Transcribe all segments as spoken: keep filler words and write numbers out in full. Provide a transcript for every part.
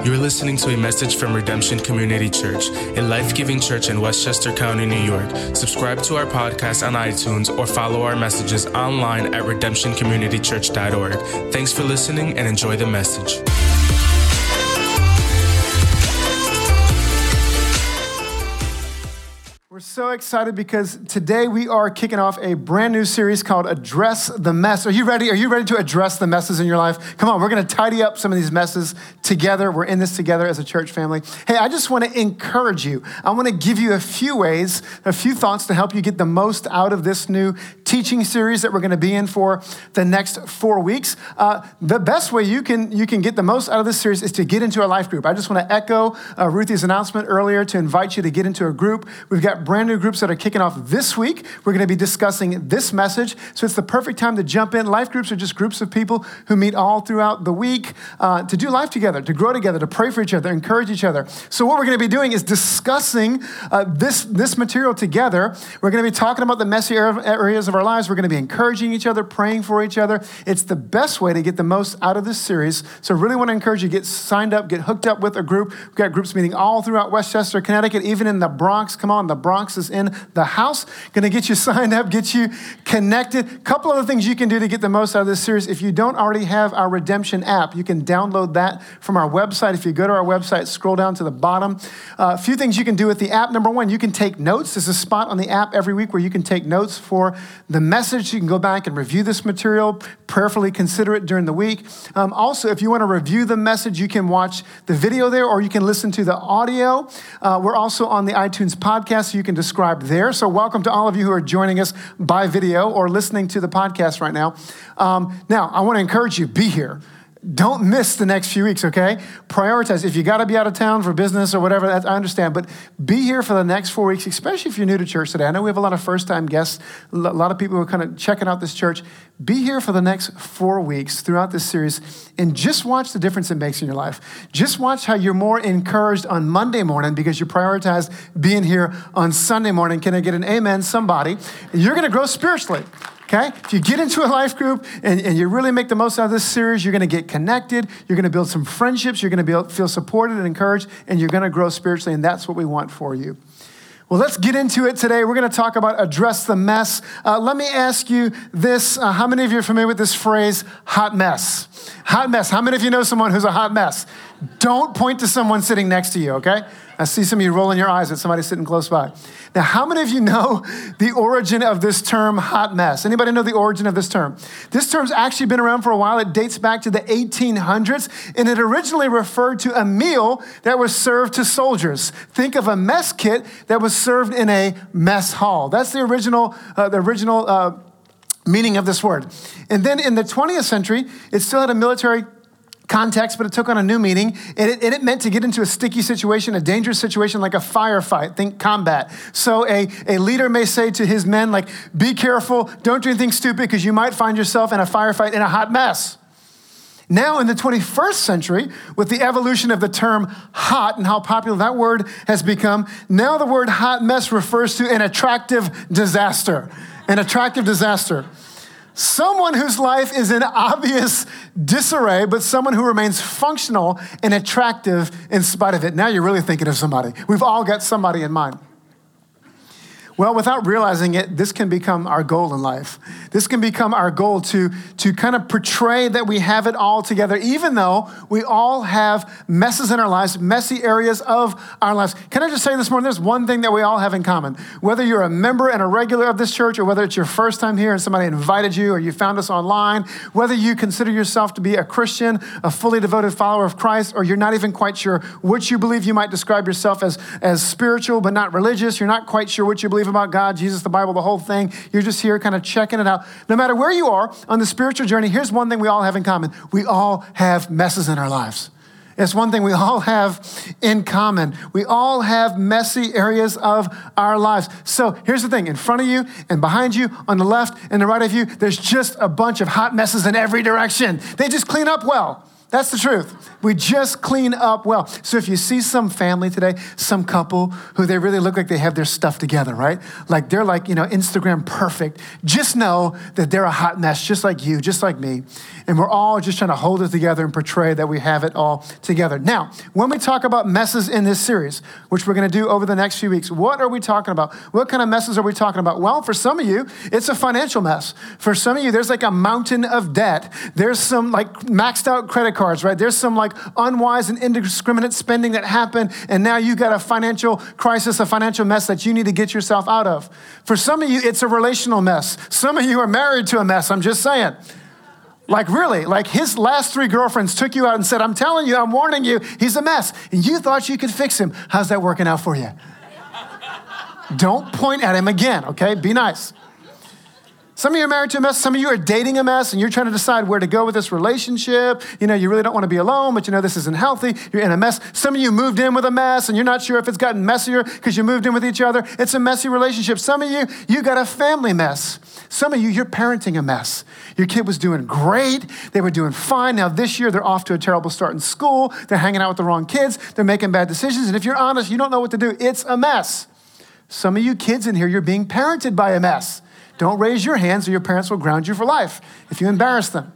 You're listening to a message from Redemption Community Church, a life-giving church in Westchester County, New York. Subscribe to our podcast on iTunes or follow our messages online at redemption community church dot org. Thanks for listening and enjoy the message. We're so excited because today we are kicking off a brand new series called Address the Mess. Are you ready? Are you ready to address the messes in your life? Come on, we're going to tidy up some of these messes together. We're in this together as a church family. Hey, I just want to encourage you. I want to give you a few ways, a few thoughts to help you get the most out of this new teaching series that we're going to be in for the next four weeks. Uh, the best way you can you can get the most out of this series is to get into a life group. I just want to echo uh, Ruthie's announcement earlier to invite you to get into a group. We've got brand new groups that are kicking off this week. We're going to be discussing this message. So it's the perfect time to jump in. Life groups are just groups of people who meet all throughout the week uh, to do life together, to grow together, to pray for each other, encourage each other. So what we're going to be doing is discussing uh, this, this material together. We're going to be talking about the messy areas of our lives. We're going to be encouraging each other, praying for each other. It's the best way to get the most out of this series. So I really want to encourage you to get signed up, get hooked up with a group. We've got groups meeting all throughout Westchester, Connecticut, even in the Bronx. Come on, the Bronx is in the house. Going to get you signed up, get you connected. Couple other things you can do to get the most out of this series. If you don't already have our Redemption app, you can download that from our website. If you go to our website, scroll down to the bottom. Uh, a few things you can do with the app. Number one, you can take notes. There's a spot on the app every week where you can take notes for the message. You can go back and review this material, prayerfully consider it during the week. Um, also, if you want to review the message, you can watch the video there or you can listen to the audio. Uh, we're also on the iTunes podcast, so you can describe there. So welcome to all of you who are joining us by video or listening to the podcast right now. Um, now, I want to encourage you, be here. Don't miss the next few weeks, okay? Prioritize. If you got to be out of town for business or whatever, that's, I understand. But be here for the next four weeks, especially if you're new to church today. I know we have a lot of first-time guests, a lot of people who are kind of checking out this church. Be here for the next four weeks throughout this series and just watch the difference it makes in your life. Just watch how you're more encouraged on Monday morning because you prioritize being here on Sunday morning. Can I get an amen, somebody? You're going to grow spiritually. Okay? If you get into a life group and, and you really make the most out of this series, you're going to get connected, you're going to build some friendships, you're going to be able, feel supported and encouraged, and you're going to grow spiritually, and that's what we want for you. Well, let's get into it today. We're going to talk about address the mess. Uh, let me ask you this. Uh, how many of you are familiar with this phrase, hot mess? Hot mess. How many of you know someone who's a hot mess? Don't point to someone sitting next to you, okay? I see some of you rolling your eyes at somebody sitting close by. Now, how many of you know the origin of this term, hot mess? Anybody know the origin of this term? This term's actually been around for a while. It dates back to the eighteen hundreds, and it originally referred to a meal that was served to soldiers. Think of a mess kit that was served in a mess hall. That's the original, uh, the original uh, meaning of this word. And then in the twentieth century, it still had a military context, but it took on a new meaning, and it, and it meant to get into a sticky situation, a dangerous situation like a firefight, think combat. So a, a leader may say to his men, like, be careful, don't do anything stupid, because you might find yourself in a firefight in a hot mess. Now in the twenty-first century, with the evolution of the term hot and how popular that word has become, now the word hot mess refers to an attractive disaster, an attractive disaster. Someone whose life is in obvious disarray, but someone who remains functional and attractive in spite of it. Now you're really thinking of somebody. We've all got somebody in mind. Well, without realizing it, this can become our goal in life. This can become our goal to, to kind of portray that we have it all together, even though we all have messes in our lives, messy areas of our lives. Can I just say this morning, there's one thing that we all have in common. Whether you're a member and a regular of this church, or whether it's your first time here and somebody invited you, or you found us online, whether you consider yourself to be a Christian, a fully devoted follower of Christ, or you're not even quite sure what you believe, you might describe yourself as, as spiritual but not religious, you're not quite sure what you believe about God, Jesus, the Bible, the whole thing. You're just here kind of checking it out. No matter where you are on the spiritual journey, here's one thing we all have in common. We all have messes in our lives. It's one thing we all have in common. We all have messy areas of our lives. So here's the thing. In front of you and behind you, on the left and the right of you, there's just a bunch of hot messes in every direction. They just clean up well. That's the truth. We just clean up well. So if you see some family today, some couple who they really look like they have their stuff together, right? Like they're like, you know, Instagram perfect. Just know that they're a hot mess, just like you, just like me. And we're all just trying to hold it together and portray that we have it all together. Now, when we talk about messes in this series, which we're going to do over the next few weeks, what are we talking about? What kind of messes are we talking about? Well, for some of you, it's a financial mess. For some of you, there's like a mountain of debt. There's some like maxed out credit cards, right? There's some like unwise and indiscriminate spending that happened, and now you got a financial crisis, a financial mess that you need to get yourself out of. For some of you, it's a relational mess. Some of you are married to a mess, I'm just saying. Like really, like his last three girlfriends took you out and said, I'm telling you, I'm warning you, he's a mess. And you thought you could fix him. How's that working out for you? Don't point at him again, okay? Be nice. Some of you are married to a mess. Some of you are dating a mess, and you're trying to decide where to go with this relationship. You know, you really don't want to be alone, but you know this isn't healthy. You're in a mess. Some of you moved in with a mess, and you're not sure if it's gotten messier because you moved in with each other. It's a messy relationship. Some of you, you got a family mess. Some of you, you're parenting a mess. Your kid was doing great. They were doing fine. Now this year, they're off to a terrible start in school. They're hanging out with the wrong kids. They're making bad decisions. And if you're honest, you don't know what to do. It's a mess. Some of you kids in here, you're being parented by a mess. Don't raise your hands or your parents will ground you for life if you embarrass them.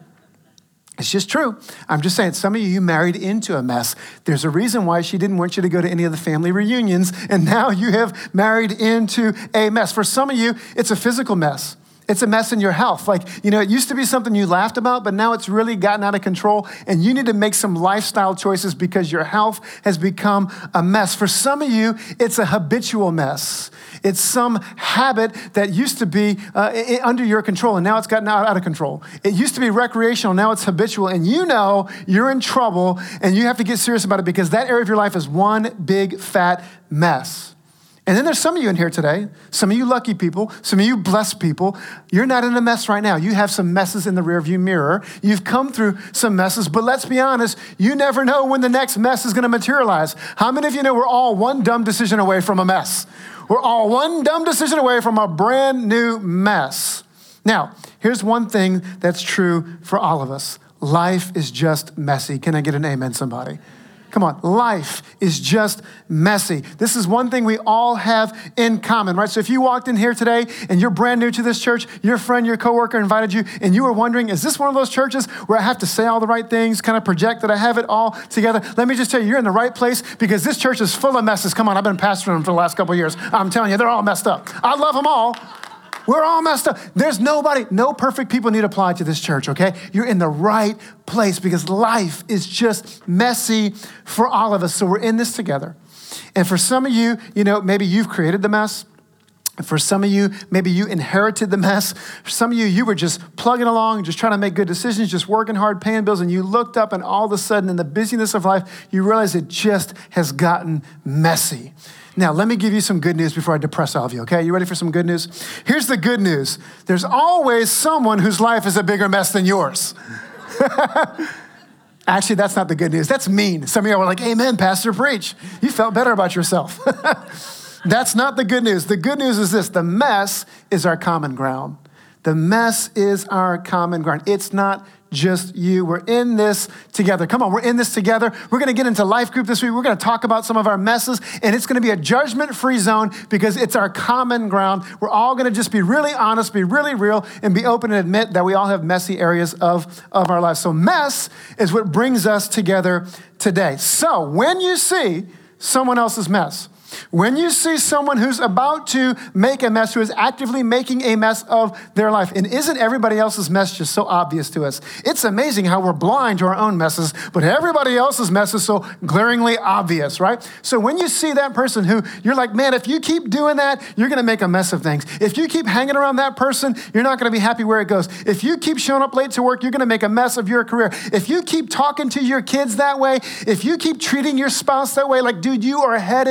It's just true. I'm just saying, some of you, you married into a mess. There's a reason why she didn't want you to go to any of the family reunions, and now you have married into a mess. For some of you, it's a physical mess. It's a mess in your health. Like, you know, it used to be something you laughed about, but now it's really gotten out of control, and you need to make some lifestyle choices because your health has become a mess. For some of you, it's a habitual mess. It's some habit that used to be uh, under your control, and now it's gotten out, out of control. It used to be recreational, now it's habitual, and you know you're in trouble, and you have to get serious about it because that area of your life is one big fat mess. And then there's some of you in here today, some of you lucky people, some of you blessed people, you're not in a mess right now. You have some messes in the rearview mirror. You've come through some messes, but let's be honest, you never know when the next mess is going to materialize. How many of you know we're all one dumb decision away from a mess? We're all one dumb decision away from a brand new mess. Now, here's one thing that's true for all of us. Life is just messy. Can I get an amen, somebody? Come on, life is just messy. This is one thing we all have in common, right? So if you walked in here today and you're brand new to this church, your friend, your coworker invited you, and you were wondering, is this one of those churches where I have to say all the right things, kind of project that I have it all together? Let me just tell you, you're in the right place because this church is full of messes. Come on, I've been pastoring them for the last couple of years. I'm telling you, they're all messed up. I love them all. We're all messed up. There's nobody, no perfect people need to apply to this church, okay? You're in the right place because life is just messy for all of us. So we're in this together. And for some of you, you know, maybe you've created the mess. For some of you, maybe you inherited the mess. For some of you, you were just plugging along, just trying to make good decisions, just working hard, paying bills, and you looked up and all of a sudden in the busyness of life, you realize it just has gotten messy. Now, let me give you some good news before I depress all of you, okay? You ready for some good news? Here's the good news. There's always someone whose life is a bigger mess than yours. Actually, that's not the good news. That's mean. Some of you are like, amen, pastor, preach. You felt better about yourself. That's not the good news. The good news is this. The mess is our common ground. The mess is our common ground. It's not just you. We're in this together. Come on, we're in this together. We're going to get into life group this week. We're going to talk about some of our messes, and it's going to be a judgment-free zone because it's our common ground. We're all going to just be really honest, be really real, and be open and admit that we all have messy areas of, of our lives. So mess is what brings us together today. So when you see someone else's mess, when you see someone who's about to make a mess, who is actively making a mess of their life, and isn't everybody else's mess just so obvious to us? It's amazing how we're blind to our own messes, but everybody else's mess is so glaringly obvious, right? So when you see that person who you're like, man, if you keep doing that, you're going to make a mess of things. If you keep hanging around that person, you're not going to be happy where it goes. If you keep showing up late to work, you're going to make a mess of your career. If you keep talking to your kids that way, if you keep treating your spouse that way, like, dude, you are headed for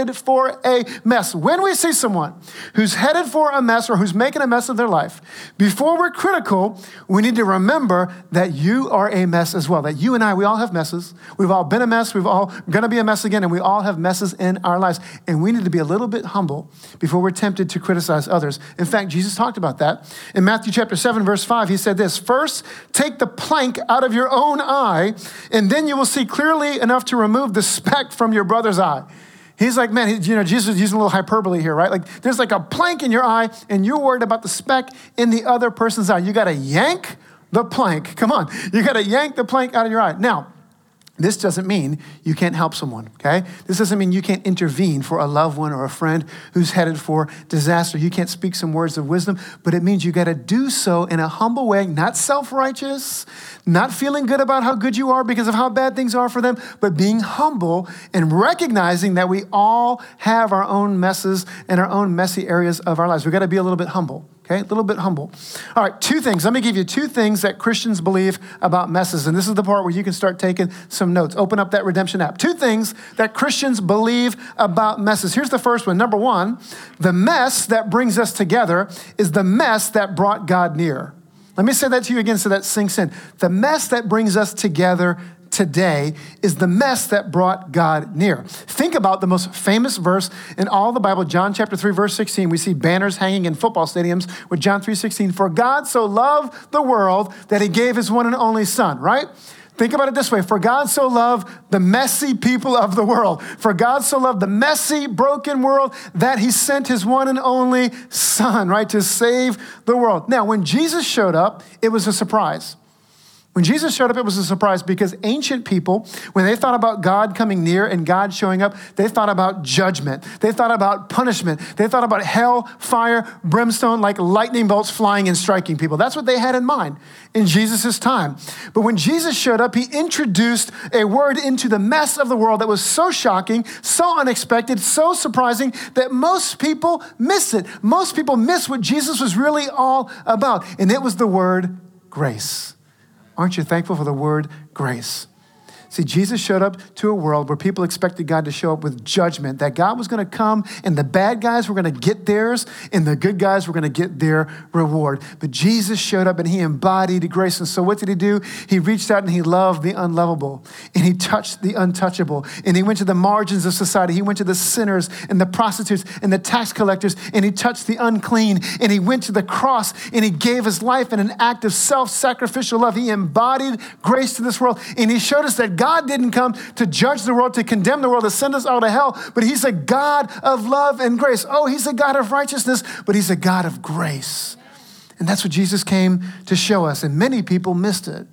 for a mess. When we see someone who's headed for a mess or who's making a mess of their life, before we're critical, we need to remember that you are a mess as well. That you and I, we all have messes. We've all been a mess. We've all going to be a mess again, and we all have messes in our lives. And we need to be a little bit humble before we're tempted to criticize others. In fact, Jesus talked about that. In Matthew chapter seven, verse five, he said this, first, take the plank out of your own eye, and then you will see clearly enough to remove the speck from your brother's eye. He's like, man, he, you know, Jesus is using a little hyperbole here, right? Like there's like a plank in your eye and you're worried about the speck in the other person's eye. You got to yank the plank. Come on. You got to yank the plank out of your eye. Now, this doesn't mean you can't help someone, okay? This doesn't mean you can't intervene for a loved one or a friend who's headed for disaster. You can't speak some words of wisdom, but it means you got to do so in a humble way, not self-righteous, not feeling good about how good you are because of how bad things are for them, but being humble and recognizing that we all have our own messes and our own messy areas of our lives. We got to be a little bit humble. Okay, a little bit humble. All right, two things. Let me give you two things that Christians believe about messes. And this is the part where you can start taking some notes. Open up that Redemption app. Two things that Christians believe about messes. Here's the first one. Number one, the mess that brings us together is the mess that brought God near. Let me say that to you again so that sinks in. The mess that brings us together today is the mess that brought God near. Think about the most famous verse in all the Bible, John chapter three, verse sixteen. We see banners hanging in football stadiums with John three sixteen. For God so loved the world that he gave his one and only son, right? Think about it this way. For God so loved the messy people of the world. For God so loved the messy, broken world that he sent his one and only son, right, to save the world. Now, when Jesus showed up, it was a surprise. When Jesus showed up, it was a surprise because ancient people, when they thought about God coming near and God showing up, they thought about judgment. They thought about punishment. They thought about hell, fire, brimstone, like lightning bolts flying and striking people. That's what they had in mind in Jesus' time. But when Jesus showed up, he introduced a word into the mess of the world that was so shocking, so unexpected, so surprising that most people miss it. Most people miss what Jesus was really all about. And it was the word grace. Aren't you thankful for the word grace? See, Jesus showed up to a world where people expected God to show up with judgment, that God was going to come and the bad guys were going to get theirs and the good guys were going to get their reward. But Jesus showed up and he embodied grace. And so what did he do? He reached out and he loved the unlovable and he touched the untouchable and he went to the margins of society. He went to the sinners and the prostitutes and the tax collectors and he touched the unclean and he went to the cross and he gave his life in an act of self-sacrificial love. He embodied grace to this world and he showed us that God didn't come to judge the world, to condemn the world, to send us out of hell, but he's a God of love and grace. Oh, he's a God of righteousness, but he's a God of grace. And that's what Jesus came to show us, and many people missed it.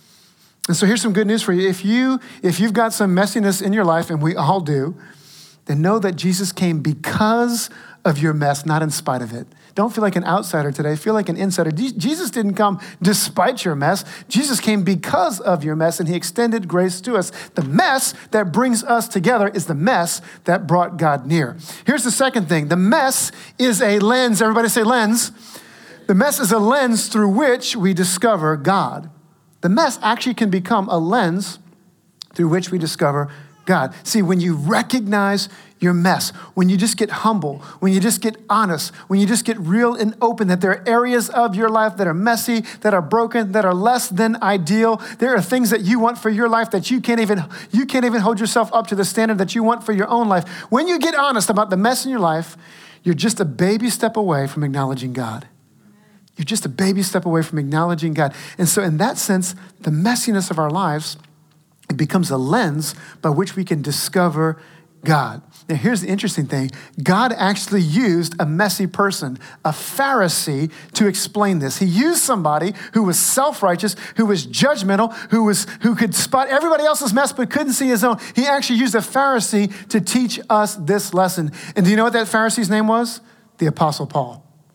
And so here's some good news for you. If you, if you've got some messiness in your life, and we all do, then know that Jesus came because of your mess, not in spite of it. Don't feel like an outsider today. Feel like an insider. Jesus didn't come despite your mess. Jesus came because of your mess, and he extended grace to us. The mess that brings us together is the mess that brought God near. Here's the second thing. The mess is a lens. Everybody say lens. The mess is a lens through which we discover God. The mess actually can become a lens through which we discover God. See, when you recognize your mess, when you just get humble, when you just get honest, when you just get real and open that there are areas of your life that are messy, that are broken, that are less than ideal. There are things that you want for your life that you can't even, you can't even hold yourself up to the standard that you want for your own life. When you get honest about the mess in your life, you're just a baby step away from acknowledging God. You're just a baby step away from acknowledging God. And so in that sense, the messiness of our lives, it becomes a lens by which we can discover God. Now, here's the interesting thing. God actually used a messy person, a Pharisee, to explain this. He used somebody who was self-righteous, who was judgmental, who was who could spot everybody else's mess but couldn't see his own. He actually used a Pharisee to teach us this lesson. And do you know what that Pharisee's name was? The Apostle Paul.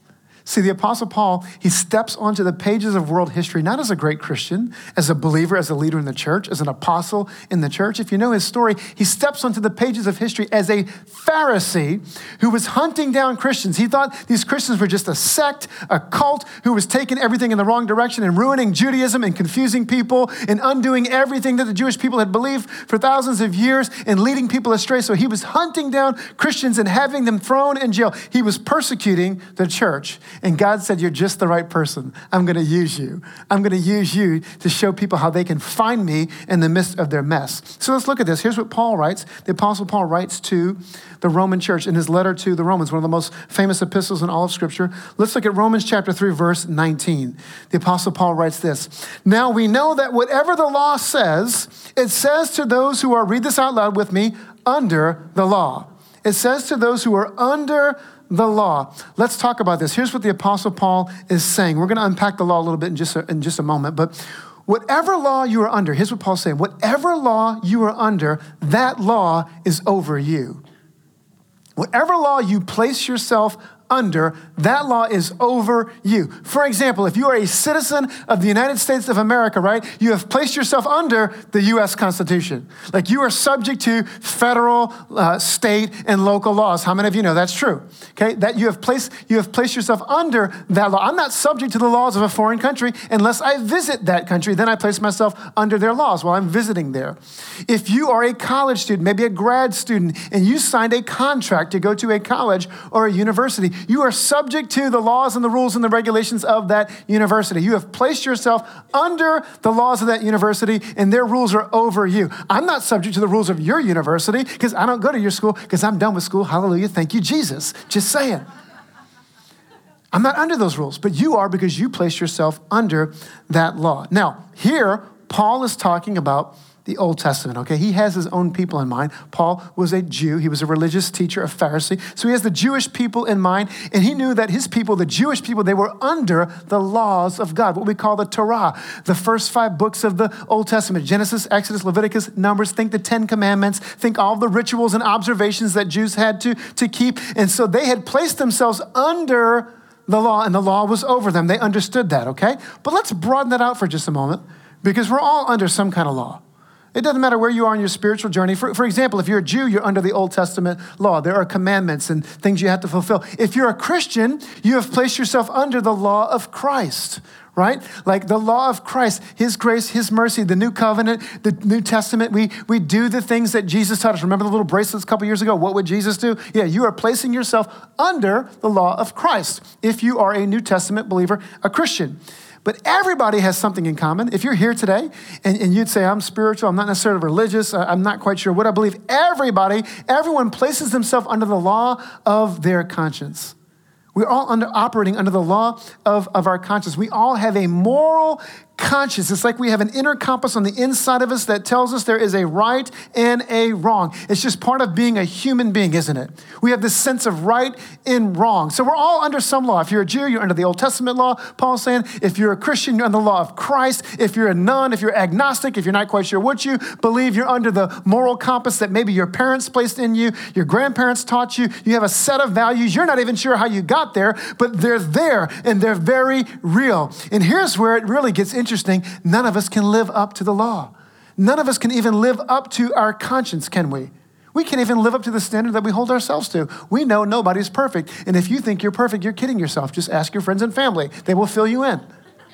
See, the Apostle Paul, he steps onto the pages of world history, not as a great Christian, as a believer, as a leader in the church, as an apostle in the church. If you know his story, he steps onto the pages of history as a Pharisee who was hunting down Christians. He thought these Christians were just a sect, a cult who was taking everything in the wrong direction and ruining Judaism and confusing people and undoing everything that the Jewish people had believed for thousands of years and leading people astray. So he was hunting down Christians and having them thrown in jail. He was persecuting the church. And God said, you're just the right person. I'm going to use you. I'm going to use you to show people how they can find me in the midst of their mess. So let's look at this. Here's what Paul writes. The Apostle Paul writes to the Roman church in his letter to the Romans, one of the most famous epistles in all of Scripture. Let's look at Romans chapter three, verse nineteen. The Apostle Paul writes this. Now we know that whatever the law says, it says to those who are, read this out loud with me, under the law. It says to those who are under the law. Let's talk about this. Here's what the Apostle Paul is saying. We're going to unpack the law a little bit in just a, in just a moment, but whatever law you are under, here's what Paul's saying. Whatever law you are under, that law is over you. Whatever law you place yourself under, that law is over you. For example, if you are a citizen of the United States of America, right, you have placed yourself under the U S Constitution. Like you are subject to federal, uh, state, and local laws. How many of you know that's true? Okay, that you have placed you have placed yourself under that law. I'm not subject to the laws of a foreign country unless I visit that country. Then I place myself under their laws while I'm visiting there. If you are a college student, maybe a grad student, and you signed a contract to go to a college or a university, you are subject to the laws and the rules and the regulations of that university. You have placed yourself under the laws of that university, and their rules are over you. I'm not subject to the rules of your university because I don't go to your school because I'm done with school. Hallelujah. Thank you, Jesus. Just saying. I'm not under those rules, but you are because you placed yourself under that law. Now, here, Paul is talking about the Old Testament, okay? He has his own people in mind. Paul was a Jew. He was a religious teacher, a Pharisee. So he has the Jewish people in mind, and he knew that his people, the Jewish people, they were under the laws of God, what we call the Torah, the first five books of the Old Testament, Genesis, Exodus, Leviticus, Numbers. Think the Ten Commandments. Think all the rituals and observations that Jews had to, to keep. And so they had placed themselves under the law, and the law was over them. They understood that, okay? But let's broaden that out for just a moment, because we're all under some kind of law. It doesn't matter where you are on your spiritual journey. For, for example, if you're a Jew, you're under the Old Testament law. There are commandments and things you have to fulfill. If you're a Christian, you have placed yourself under the law of Christ, right? Like the law of Christ, his grace, his mercy, the new covenant, the New Testament. We, we do the things that Jesus taught us. Remember the little bracelets a couple years ago? What would Jesus do? Yeah, you are placing yourself under the law of Christ if you are a New Testament believer, a Christian. But everybody has something in common. If you're here today and, and you'd say, I'm spiritual, I'm not necessarily religious, I'm not quite sure what I believe, everybody, everyone places themselves under the law of their conscience. We're all under, operating under the law of, of our conscience. We all have a moral conscience. It's like we have an inner compass on the inside of us that tells us there is a right and a wrong. It's just part of being a human being, isn't it? We have this sense of right and wrong. So we're all under some law. If you're a Jew, you're under the Old Testament law, Paul's saying. If you're a Christian, you're under the law of Christ. If you're a nun, if you're agnostic, if you're not quite sure what you believe, you're under the moral compass that maybe your parents placed in you, your grandparents taught you. You have a set of values. You're not even sure how you got there, but they're there and they're very real. And here's where it really gets interesting. Interesting, none of us can live up to the law. None of us can even live up to our conscience, can we? We can't even live up to the standard that we hold ourselves to. We know nobody's perfect. And if you think you're perfect, you're kidding yourself. Just ask your friends and family. They will fill you in.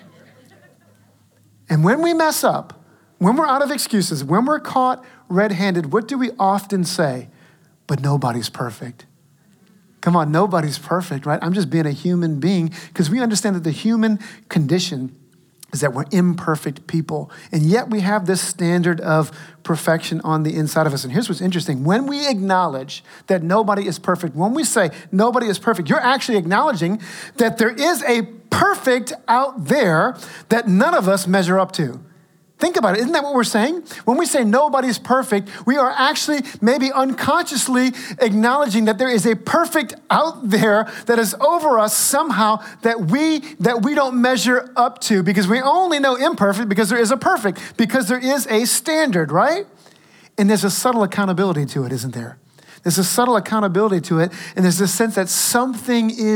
And when we mess up, when we're out of excuses, when we're caught red-handed, what do we often say? But nobody's perfect. Come on, nobody's perfect, right? I'm just being a human being, because we understand that the human condition is that we're imperfect people. And yet we have this standard of perfection on the inside of us. And here's what's interesting. When we acknowledge that nobody is perfect, when we say nobody is perfect, you're actually acknowledging that there is a perfect out there that none of us measure up to. Think about it. Isn't that what we're saying? When we say nobody's perfect, we are actually maybe unconsciously acknowledging that there is a perfect out there that is over us somehow that we that we don't measure up to, because we only know imperfect because there is a perfect, because there is a standard, right? And there's a subtle accountability to it, isn't there? There's a subtle accountability to it, and there's this sense that something is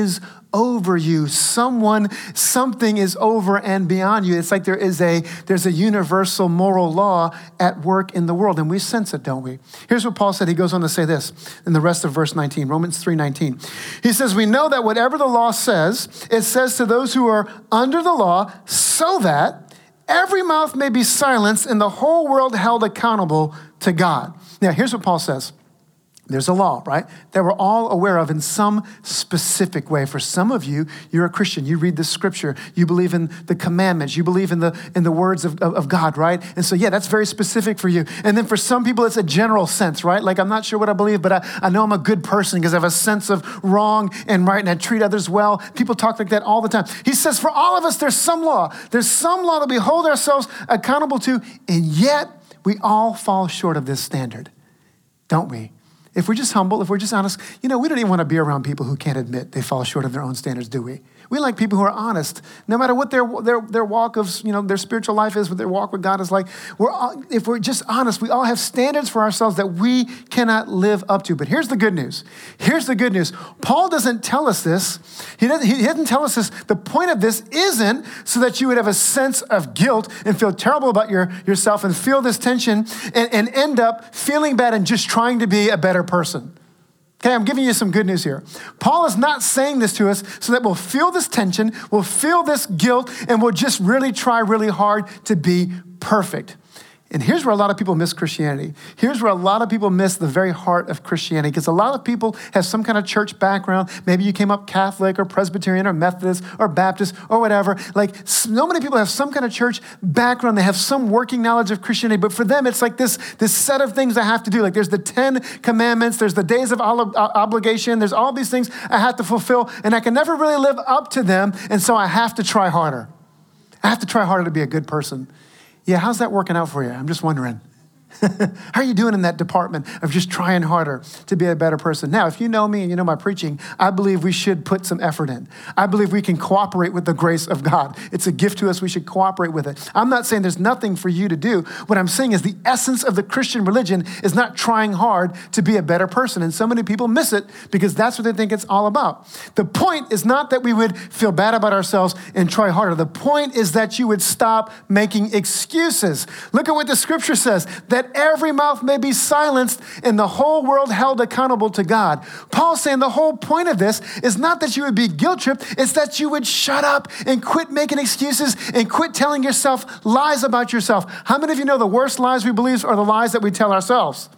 over you. Someone, something is over and beyond you. It's like there is a, there's a universal moral law at work in the world, and we sense it, don't we? Here's what Paul said. He goes on to say this in the rest of verse nineteen, Romans three nineteen. He says, we know that whatever the law says, it says to those who are under the law, so that every mouth may be silenced and the whole world held accountable to God. Now, here's what Paul says. There's a law, right, that we're all aware of in some specific way. For some of you, you're a Christian. You read the scripture. You believe in the commandments. You believe in the in the words of, of, of God, right? And so, yeah, that's very specific for you. And then for some people, it's a general sense, right? Like, I'm not sure what I believe, but I, I know I'm a good person because I have a sense of wrong and right, and I treat others well. People talk like that all the time. He says, for all of us, there's some law. There's some law that we hold ourselves accountable to, and yet we all fall short of this standard, don't we? If we're just humble, if we're just honest, you know, we don't even want to be around people who can't admit they fall short of their own standards, do we? We like people who are honest, no matter what their their their walk of, you know, their spiritual life is, what their walk with God is like. We're all, if we're just honest, we all have standards for ourselves that we cannot live up to. But here's the good news. Here's the good news. Paul doesn't tell us this. He doesn't, he doesn't tell us this. The point of this isn't so that you would have a sense of guilt and feel terrible about your, yourself and feel this tension and, and end up feeling bad and just trying to be a better person. Okay, I'm giving you some good news here. Paul is not saying this to us so that we'll feel this tension, we'll feel this guilt, and we'll just really try really hard to be perfect. And here's where a lot of people miss Christianity. Here's where a lot of people miss the very heart of Christianity, because a lot of people have some kind of church background. Maybe you came up Catholic or Presbyterian or Methodist or Baptist or whatever. Like, so many people have some kind of church background. They have some working knowledge of Christianity, but for them, it's like this, this set of things I have to do. Like, there's the Ten Commandments, there's the days of obligation, there's all these things I have to fulfill, and I can never really live up to them, and so I have to try harder. I have to try harder to be a good person. Yeah, how's that working out for you? I'm just wondering. How are you doing in that department of just trying harder to be a better person? Now, if you know me and you know my preaching, I believe we should put some effort in. I believe we can cooperate with the grace of God. It's a gift to us. We should cooperate with it. I'm not saying there's nothing for you to do. What I'm saying is the essence of the Christian religion is not trying hard to be a better person. And so many people miss it because that's what they think it's all about. The point is not that we would feel bad about ourselves and try harder. The point is that you would stop making excuses. Look at what the scripture says, that every mouth may be silenced and the whole world held accountable to God. Paul's saying the whole point of this is not that you would be guilt-tripped, it's that you would shut up and quit making excuses and quit telling yourself lies about yourself. How many of you know the worst lies we believe are the lies that we tell ourselves?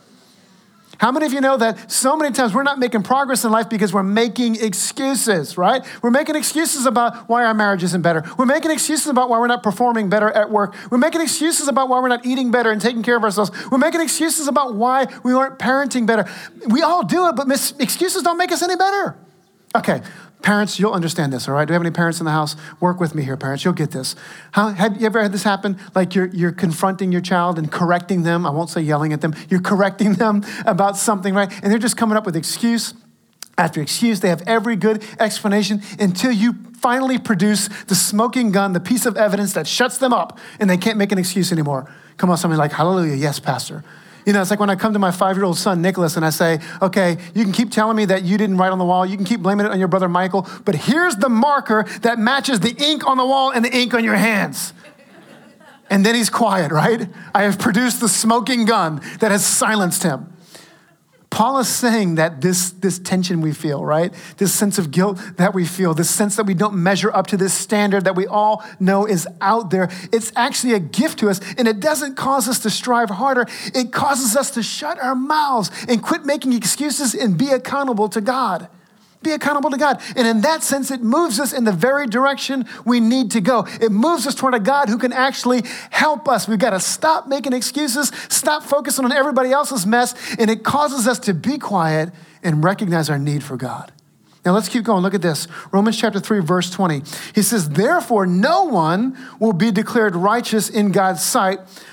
How many of you know that so many times we're not making progress in life because we're making excuses, right? We're making excuses about why our marriage isn't better. We're making excuses about why we're not performing better at work. We're making excuses about why we're not eating better and taking care of ourselves. We're making excuses about why we aren't parenting better. We all do it, but mis- excuses don't make us any better. Okay, parents, you'll understand this, all right? Do we have any parents in the house? Work with me here, parents. You'll get this. How, have you ever had this happen? Like you're you're confronting your child and correcting them. I won't say yelling at them. You're correcting them about something, right? And they're just coming up with excuse after excuse. They have every good explanation until you finally produce the smoking gun, the piece of evidence that shuts them up, and they can't make an excuse anymore. Come on, somebody like, hallelujah, yes, pastor. You know, it's like when I come to my five-year-old son, Nicholas, and I say, okay, you can keep telling me that you didn't write on the wall. You can keep blaming it on your brother, Michael. But here's the marker that matches the ink on the wall and the ink on your hands. And then he's quiet, right? I have produced the smoking gun that has silenced him. Paul is saying that this, this tension we feel, right? This sense of guilt that we feel, this sense that we don't measure up to this standard that we all know is out there, it's actually a gift to us, and it doesn't cause us to strive harder. It causes us to shut our mouths and quit making excuses and be accountable to God. Be accountable to God. And in that sense, it moves us in the very direction we need to go. It moves us toward a God who can actually help us. We've got to stop making excuses, stop focusing on everybody else's mess, and it causes us to be quiet and recognize our need for God. Now let's keep going. Look at this. Romans chapter three, verse twenty. He says, therefore, no one will be declared righteous in God's sight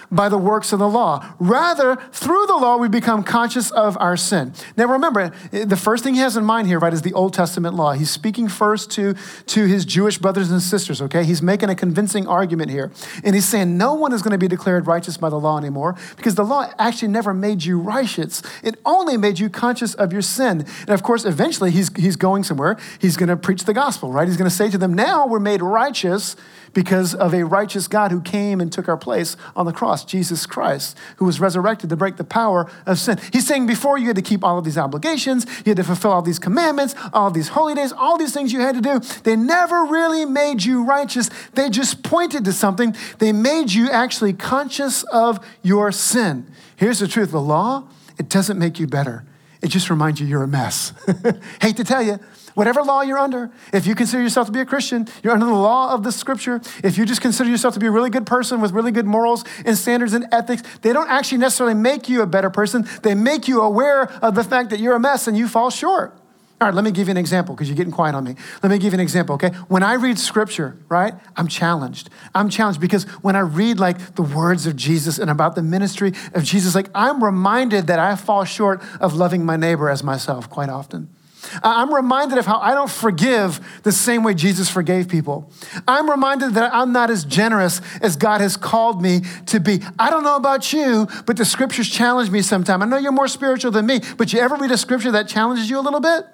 by the works of the law. Rather, through the law, we become conscious of our sin. Now remember, the first thing he has in mind here, right, is the Old Testament law. He's speaking first to, to his Jewish brothers and sisters, okay? He's making a convincing argument here. And he's saying no one is going to be declared righteous by the law anymore because the law actually never made you righteous. It only made you conscious of your sin. And of course, eventually he's, he's going somewhere. He's going to preach the gospel, right? He's going to say to them, now we're made righteous because of a righteous God who came and took our place on the cross, Jesus Christ, who was resurrected to break the power of sin. He's saying before you had to keep all of these obligations, you had to fulfill all these commandments, all these holy days, all these things you had to do. They never really made you righteous. They just pointed to something. They made you actually conscious of your sin. Here's the truth. The law, it doesn't make you better. It just reminds you you're a mess. Hate to tell you, whatever law you're under, if you consider yourself to be a Christian, you're under the law of the scripture. If you just consider yourself to be a really good person with really good morals and standards and ethics, they don't actually necessarily make you a better person. They make you aware of the fact that you're a mess and you fall short. All right, let me give you an example because you're getting quiet on me. Let me give you an example, okay? When I read scripture, right, I'm challenged. I'm challenged because when I read like the words of Jesus and about the ministry of Jesus, like I'm reminded that I fall short of loving my neighbor as myself quite often. I'm reminded of how I don't forgive the same way Jesus forgave people. I'm reminded that I'm not as generous as God has called me to be. I don't know about you, but the scriptures challenge me sometimes. I know you're more spiritual than me, but you ever read a scripture that challenges you a little bit?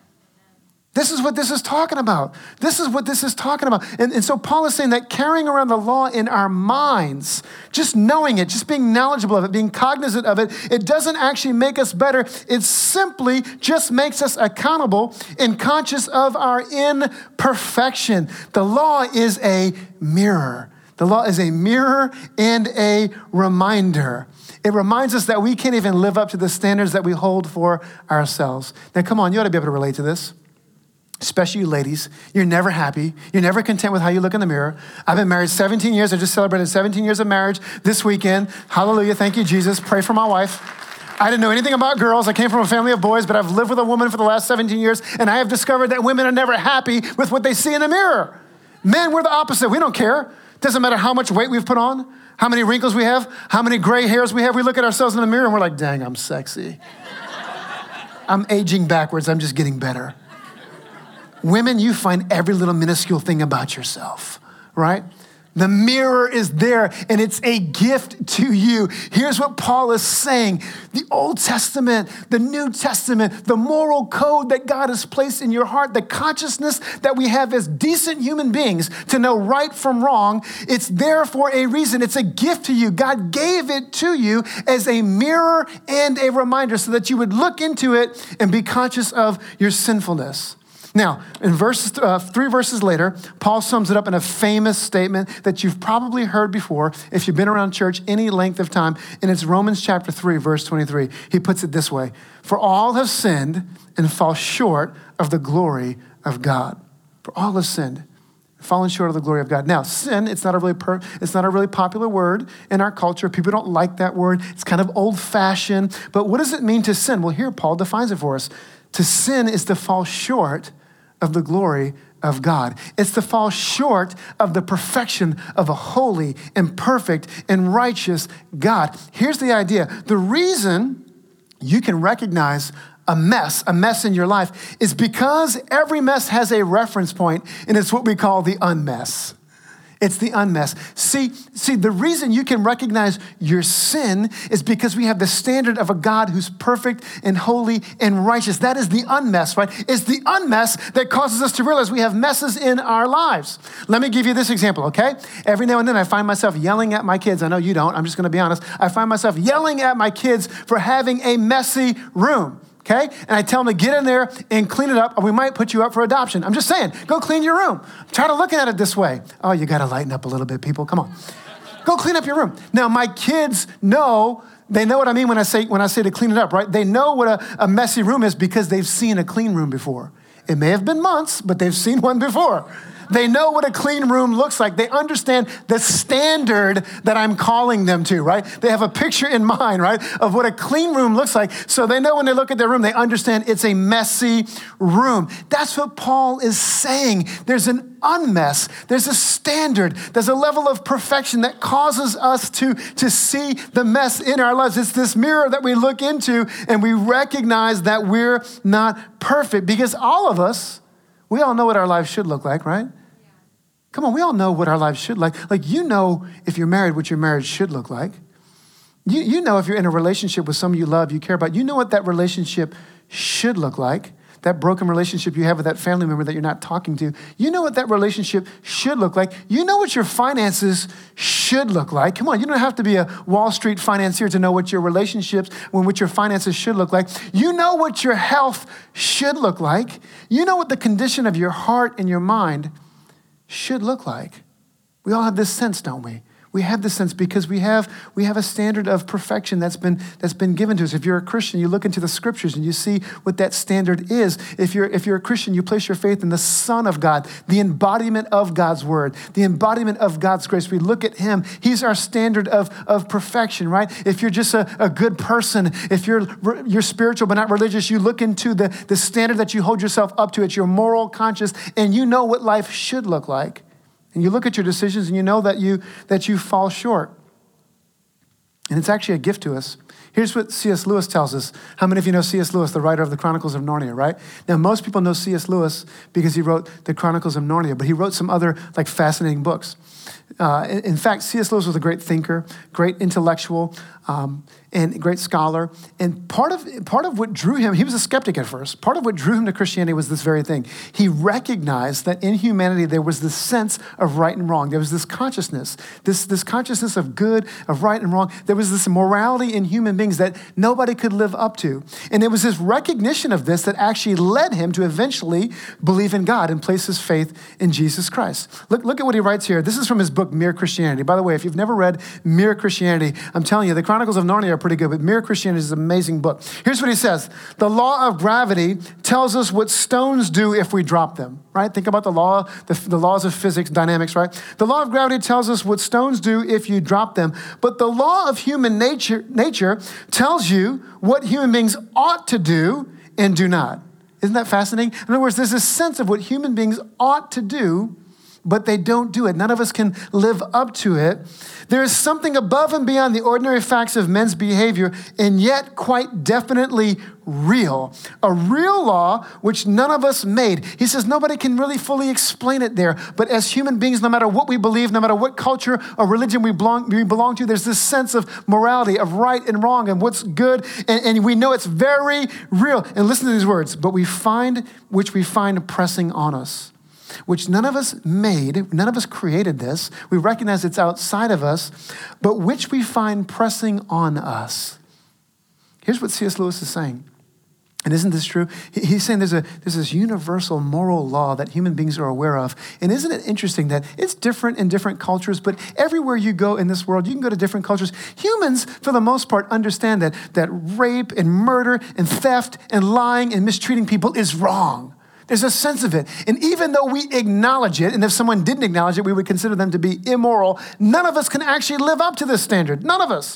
This is what this is talking about. This is what this is talking about. And, and so Paul is saying that carrying around the law in our minds, just knowing it, just being knowledgeable of it, being cognizant of it, it doesn't actually make us better. It simply just makes us accountable and conscious of our imperfection. The law is a mirror. The law is a mirror and a reminder. It reminds us that we can't even live up to the standards that we hold for ourselves. Now, come on, you ought to be able to relate to this. Especially you ladies, you're never happy. You're never content with how you look in the mirror. I've been married seventeen years. I just celebrated seventeen years of marriage this weekend. Hallelujah. Thank you, Jesus. Pray for my wife. I didn't know anything about girls. I came from a family of boys, but I've lived with a woman for the last seventeen years, and I have discovered that women are never happy with what they see in the mirror. Men, we're the opposite. We don't care. Doesn't matter how much weight we've put on, how many wrinkles we have, how many gray hairs we have. We look at ourselves in the mirror, and we're like, dang, I'm sexy. I'm aging backwards. I'm just getting better. Women, you find every little minuscule thing about yourself, right? The mirror is there, and it's a gift to you. Here's what Paul is saying. The Old Testament, the New Testament, the moral code that God has placed in your heart, the consciousness that we have as decent human beings to know right from wrong, it's there for a reason. It's a gift to you. God gave it to you as a mirror and a reminder so that you would look into it and be conscious of your sinfulness. Now, in verses, uh, three verses later, Paul sums it up in a famous statement that you've probably heard before if you've been around church any length of time, and it's Romans chapter three, verse twenty-three. He puts it this way: for all have sinned and fall short of the glory of God. For all have sinned, fallen short of the glory of God. Now, sin, it's not a really per, it's not a really popular word in our culture. People don't like that word. It's kind of old-fashioned. But what does it mean to sin? Well, here Paul defines it for us. To sin is to fall short of the glory of God. It's to fall short of the perfection of a holy and perfect and righteous God. Here's the idea. The reason you can recognize a mess, a mess in your life, is because every mess has a reference point, and it's what we call the unmess. It's the unmess. See, see, the reason you can recognize your sin is because we have the standard of a God who's perfect and holy and righteous. That is the unmess, right? It's the unmess that causes us to realize we have messes in our lives. Let me give you this example, okay? Every now and then I find myself yelling at my kids. I know you don't. I'm just going to be honest. I find myself yelling at my kids for having a messy room. Okay? And I tell them to get in there and clean it up, or we might put you up for adoption. I'm just saying, go clean your room. Try to look at it this way. Oh, you got to lighten up a little bit, people. Come on. Go clean up your room. Now, my kids know, they know what I mean when I say when I say to clean it up, right? They know what a, a messy room is because they've seen a clean room before. It may have been months, but they've seen one before. They know what a clean room looks like. They understand the standard that I'm calling them to, right? They have a picture in mind, right, of what a clean room looks like. So they know when they look at their room, they understand it's a messy room. That's what Paul is saying. There's an unmess. There's a standard. There's a level of perfection that causes us to, to see the mess in our lives. It's this mirror that we look into and we recognize that we're not perfect, because all of us, we all know what our lives should look like, right? Yeah. Come on, we all know what our lives should like. Like, you know, if you're married, what your marriage should look like. You, you know, if you're in a relationship with someone you love, you care about, you know what that relationship should look like. That broken relationship you have with that family member that you're not talking to, you know what that relationship should look like. You know what your finances should look like. Come on, you don't have to be a Wall Street financier to know what your relationships, when what your finances should look like. You know what your health should look like. You know what the condition of your heart and your mind should look like. We all have this sense, don't we? We have this sense because we have we have a standard of perfection that's been that's been given to us. If you're a Christian, you look into the scriptures and you see what that standard is. If you're if you're a Christian, you place your faith in the Son of God, the embodiment of God's word, the embodiment of God's grace. We look at him. He's our standard of, of perfection, right? If you're just a, a good person, if you're you're spiritual but not religious, you look into the, the standard that you hold yourself up to. It's your moral conscience, and you know what life should look like. And you look at your decisions and you know that you that you fall short. And it's actually a gift to us. Here's what C S Lewis tells us. How many of you know C S Lewis, the writer of the Chronicles of Narnia, right? Now, most people know C S Lewis because he wrote the Chronicles of Narnia, but he wrote some other like fascinating books. Uh, in, in fact, C S Lewis was a great thinker, great intellectual, um, and great scholar. And part of part of what drew him, he was a skeptic at first. Part of what drew him to Christianity was this very thing. He recognized that in humanity there was this sense of right and wrong. There was this consciousness, this, this consciousness of good, of right and wrong. There was this morality in human beings that nobody could live up to. And it was this recognition of this that actually led him to eventually believe in God and place his faith in Jesus Christ. Look, look at what he writes here. This is from his book, Mere Christianity. By the way, if you've never read Mere Christianity, I'm telling you, the Chronicles of Narnia are pretty good, but Mere Christianity is an amazing book. Here's what he says. The law of gravity tells us what stones do if we drop them, right? Think about the law, the, the laws of physics, dynamics, right? The law of gravity tells us what stones do if you drop them, but the law of human nature, nature tells you what human beings ought to do and do not. Isn't that fascinating? In other words, there's a sense of what human beings ought to do, but they don't do it. None of us can live up to it. There is something above and beyond the ordinary facts of men's behavior, and yet quite definitely real. A real law which none of us made. He says nobody can really fully explain it there, but as human beings, no matter what we believe, no matter what culture or religion we belong, we belong to, there's this sense of morality, of right and wrong, and what's good, and, and we know it's very real. And listen to these words, but we find, which we find pressing on us, which none of us made, none of us created this. We recognize it's outside of us, but which we find pressing on us. Here's what C S Lewis is saying. And isn't this true? He's saying there's a there's this universal moral law that human beings are aware of. And isn't it interesting that it's different in different cultures, but everywhere you go in this world, you can go to different cultures. Humans, for the most part, understand that, that rape and murder and theft and lying and mistreating people is wrong. There's a sense of it. And even though we acknowledge it, and if someone didn't acknowledge it, we would consider them to be immoral, none of us can actually live up to this standard. None of us.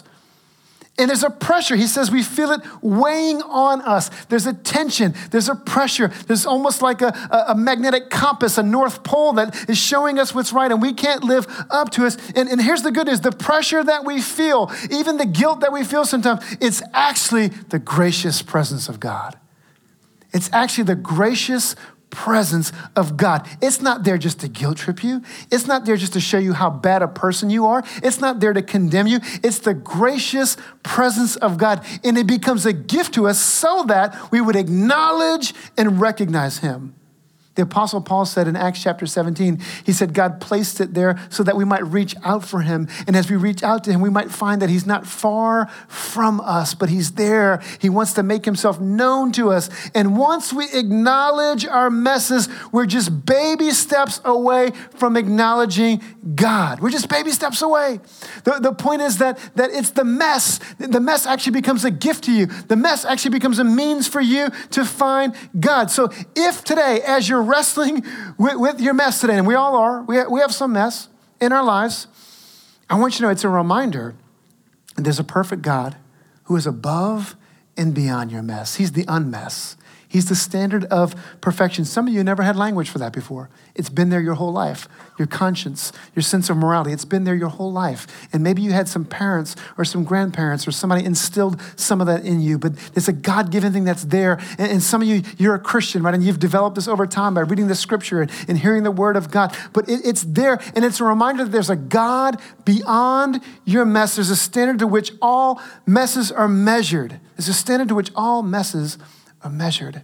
And there's a pressure. He says we feel it weighing on us. There's a tension. There's a pressure. There's almost like a, a, a magnetic compass, a North Pole that is showing us what's right, and we can't live up to it. And, and here's the good news. The pressure that we feel, even the guilt that we feel sometimes, it's actually the gracious presence of God. It's actually the gracious presence of God. It's not there just to guilt trip you. It's not there just to show you how bad a person you are. It's not there to condemn you. It's the gracious presence of God. And it becomes a gift to us so that we would acknowledge and recognize him. The Apostle Paul said in Acts chapter seventeen, he said God placed it there so that we might reach out for him. And as we reach out to him, we might find that he's not far from us, but he's there. He wants to make himself known to us. And once we acknowledge our messes, we're just baby steps away from acknowledging God. We're just baby steps away. The, the point is that, that it's the mess. The mess actually becomes a gift to you. The mess actually becomes a means for you to find God. So if today, as you're wrestling with, with your mess today, and we all are, we have, we have some mess in our lives, I want you to know it's a reminder that there's a perfect God who is above and beyond your mess. He's the unmess. He's the standard of perfection. Some of you never had language for that before. It's been there your whole life. Your conscience, your sense of morality, it's been there your whole life. And maybe you had some parents or some grandparents or somebody instilled some of that in you, but it's a God-given thing that's there. And, and some of you, you're a Christian, right? And you've developed this over time by reading the scripture and, and hearing the word of God. But it, it's there, and it's a reminder that there's a God beyond your mess. There's a standard to which all messes are measured. There's a standard to which all messes are measured.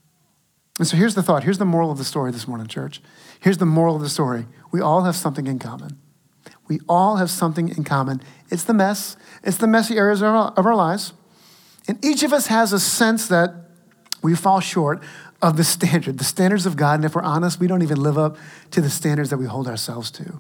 And so here's the thought. Here's the moral of the story this morning, church. Here's the moral of the story. We all have something in common. We all have something in common. It's the mess. It's the messy areas of our, of our lives. And each of us has a sense that we fall short of the standard, the standards of God. And if we're honest, we don't even live up to the standards that we hold ourselves to.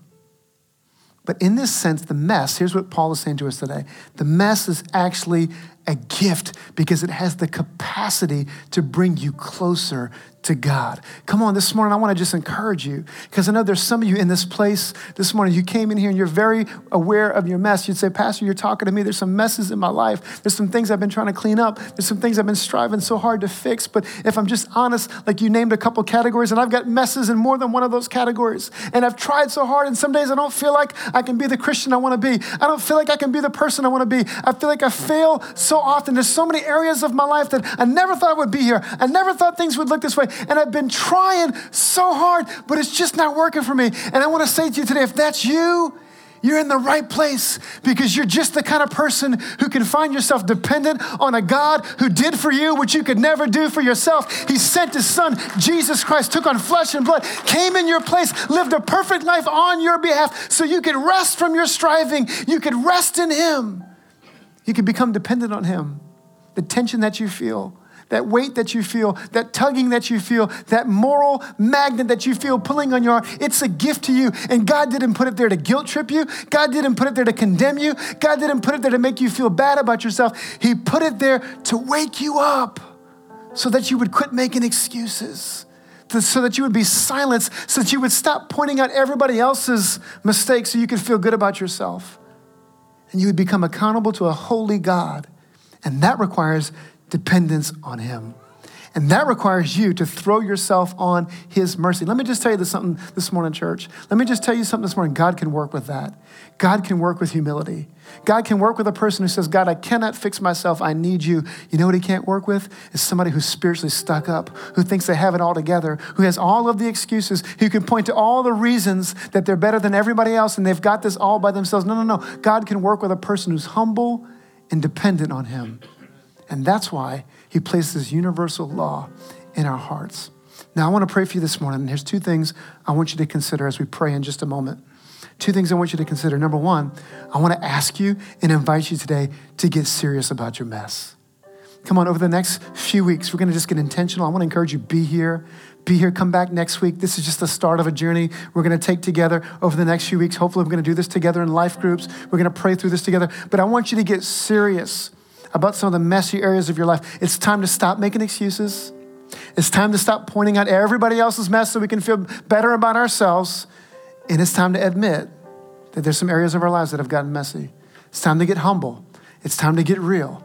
But in this sense, the mess, here's what Paul is saying to us today. The mess is actually a gift because it has the capacity to bring you closer to God. Come on, this morning, I want to just encourage you because I know there's some of you in this place this morning. You came in here and you're very aware of your mess. You'd say, Pastor, you're talking to me. There's some messes in my life. There's some things I've been trying to clean up. There's some things I've been striving so hard to fix. But if I'm just honest, like you named a couple categories and I've got messes in more than one of those categories. And I've tried so hard and some days I don't feel like I can be the Christian I want to be. I don't feel like I can be the person I want to be. I feel like I fail so often. There's so many areas of my life that I never thought I would be here. I never thought things would look this way. And I've been trying so hard, but it's just not working for me. And I want to say to you today, if that's you, you're in the right place because you're just the kind of person who can find yourself dependent on a God who did for you what you could never do for yourself. He sent his son, Jesus Christ, took on flesh and blood, came in your place, lived a perfect life on your behalf so you could rest from your striving. You could rest in him. You could become dependent on him. The tension that you feel, that weight that you feel, that tugging that you feel, that moral magnet that you feel pulling on your heart, it's a gift to you. And God didn't put it there to guilt trip you. God didn't put it there to condemn you. God didn't put it there to make you feel bad about yourself. He put it there to wake you up so that you would quit making excuses, so that you would be silenced, so that you would stop pointing out everybody else's mistakes so you could feel good about yourself. And you would become accountable to a holy God. And that requires dependence on him. And that requires you to throw yourself on his mercy. Let me just tell you this, something this morning, church. Let me just tell you something this morning. God can work with that. God can work with humility. God can work with a person who says, God, I cannot fix myself. I need you. You know what he can't work with? Is somebody who's spiritually stuck up, who thinks they have it all together, who has all of the excuses, who can point to all the reasons that they're better than everybody else and they've got this all by themselves. No, no, no. God can work with a person who's humble and dependent on him. And that's why he placed this universal law in our hearts. Now, I want to pray for you this morning. And here's two things I want you to consider as we pray in just a moment. Two things I want you to consider. Number one, I want to ask you and invite you today to get serious about your mess. Come on, over the next few weeks, we're going to just get intentional. I want to encourage you, be here. Be here, come back next week. This is just the start of a journey we're going to take together over the next few weeks. Hopefully, we're going to do this together in life groups. We're going to pray through this together. But I want you to get serious about some of the messy areas of your life. It's time to stop making excuses. It's time to stop pointing out everybody else's mess so we can feel better about ourselves. And it's time to admit that there's some areas of our lives that have gotten messy. It's time to get humble. It's time to get real.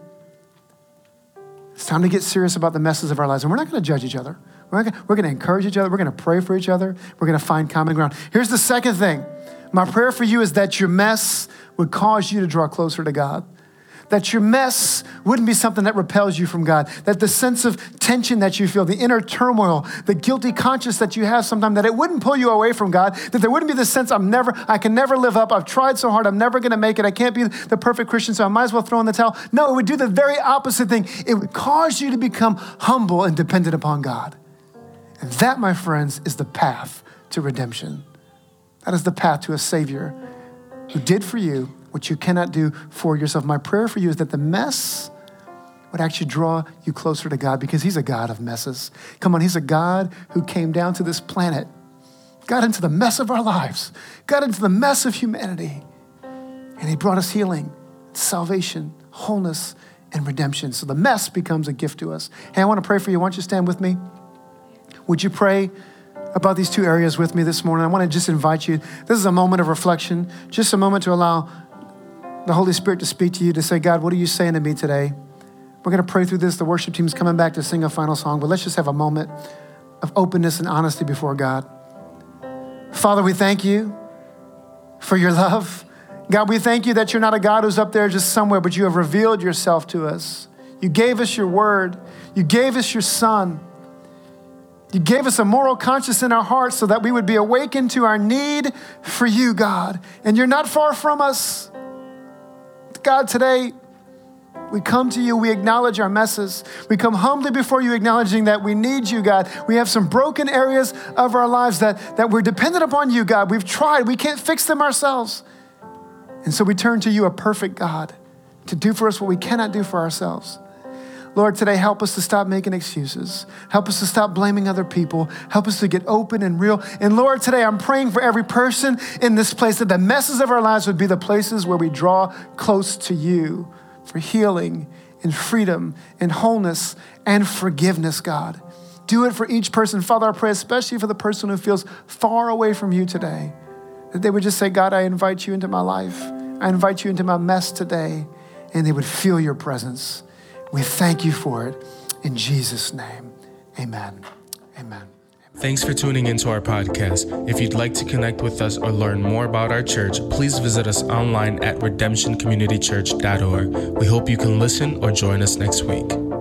It's time to get serious about the messes of our lives. And we're not going to judge each other. We're going we're to encourage each other. We're going to pray for each other. We're going to find common ground. Here's the second thing. My prayer for you is that your mess would cause you to draw closer to God. That your mess wouldn't be something that repels you from God. That the sense of tension that you feel, the inner turmoil, the guilty conscience that you have sometimes, that it wouldn't pull you away from God. That there wouldn't be the sense, I'm never, I can never live up. I've tried so hard. I'm never going to make it. I can't be the perfect Christian, so I might as well throw in the towel. No, it would do the very opposite thing. It would cause you to become humble and dependent upon God. And that, my friends, is the path to redemption. That is the path to a Savior who did for you what you cannot do for yourself. My prayer for you is that the mess would actually draw you closer to God because he's a God of messes. Come on, he's a God who came down to this planet, got into the mess of our lives, got into the mess of humanity, and he brought us healing, salvation, wholeness, and redemption. So the mess becomes a gift to us. Hey, I want to pray for you. Why don't you stand with me? Would you pray about these two areas with me this morning, I want to just invite you. This is a moment of reflection, just a moment to allow the Holy Spirit to speak to you, to say, God, what are you saying to me today? We're going to pray through this. The worship team's coming back to sing a final song, but let's just have a moment of openness and honesty before God. Father, we thank you for your love. God, we thank you that you're not a God who's up there just somewhere, but you have revealed yourself to us. You gave us your word. You gave us your son. You gave us a moral conscience in our hearts so that we would be awakened to our need for you, God. And you're not far from us. God, today, we come to you, we acknowledge our messes. We come humbly before you, acknowledging that we need you, God. We have some broken areas of our lives that, that we're dependent upon you, God. We've tried, we can't fix them ourselves. And so we turn to you, a perfect God, to do for us what we cannot do for ourselves. Lord, today, help us to stop making excuses. Help us to stop blaming other people. Help us to get open and real. And Lord, today I'm praying for every person in this place that the messes of our lives would be the places where we draw close to you for healing and freedom and wholeness and forgiveness, God. Do it for each person. Father, I pray especially for the person who feels far away from you today, that they would just say, God, I invite you into my life. I invite you into my mess today, and they would feel your presence. We thank you for it. In Jesus' name, amen. Amen. Thanks for tuning into our podcast. If you'd like to connect with us or learn more about our church, please visit us online at redemption community church dot org. We hope you can listen or join us next week.